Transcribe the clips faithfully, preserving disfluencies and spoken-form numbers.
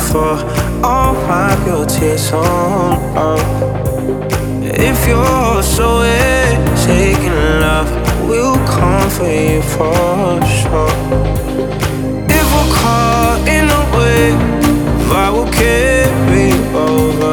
for. I'll wipe your tears on up. If you're so taking love, we'll come for you for sure. If we're caught in a wave, I will carry over.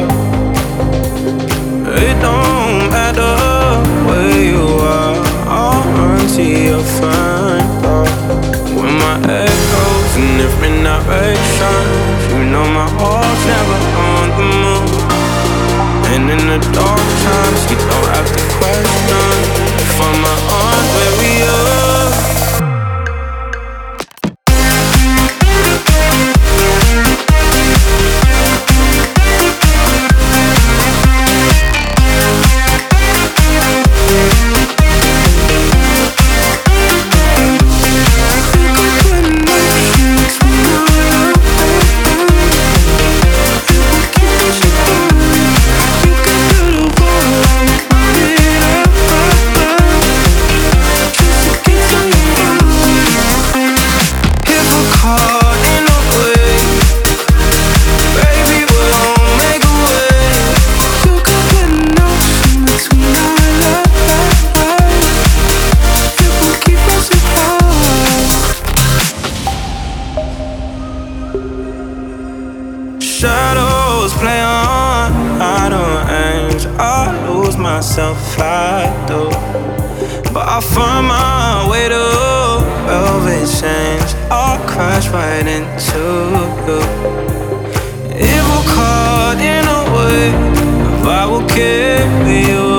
It don't matter where you are, I'll run to your front door. When my head goes in different directions, you know my heart's never on the move. And in the dark times, you don't have to question if I'm on where we are. Shadows play on idle ends. I lose myself, I do. But I find my way to velvet chains. I'll crash right into you. If we're caught in a wave, I will carry you